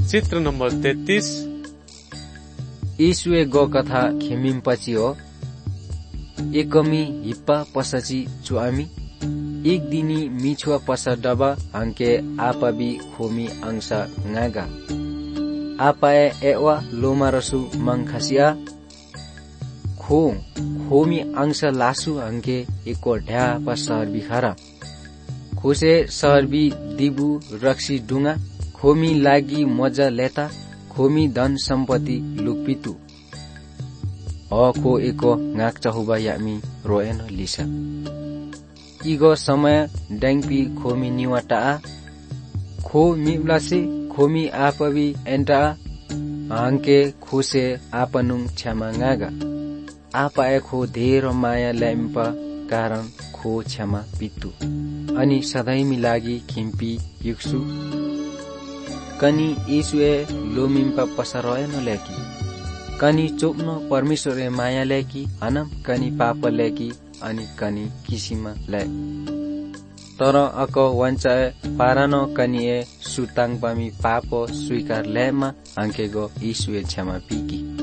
चित्र नम्बर 33। यीशुए गो कथा खेमिमपछि हो एकमी हिप्पा पसची चुआमी एक दिनी मिछुआ पस डबा हंके आपबी खोमी अंसा ngaga apae ewa lomarasu mangkhasia खोमी अंश लासु हंके एको ढ्या पसहर बिखारा खुसे सहरबी दिबु रक्सी डुंगा खोमी लागी मजा लेता खोमी धन सम्पत्ति लुकपितु हको एको ngaक चहुबा यामी रोएन लिसा इगो समय डेंगपी खोमी निवाटा खो मिब्लासे खोमी आपबी एन्टा हंके खुसे आपनुङ क्षमा ngaga आपाए खो धेर माया ल्याम्पा कारण खो क्षमा पितु अनि सधैँ लागि खिम्पी युक्सु कनी यीशुए लोमिम्पा पसरयन ल्याकी कनी चोप्न परमेश्वरले माया ल्याकी हनम कनी पाप ल्याकी अनि कनी किसिमा ल्या तर अक वञ्चाए पारान कनिए सुताङ पामी पाप स्वीकार ल्यामा अंकेगो यीशुए क्षमा पिकी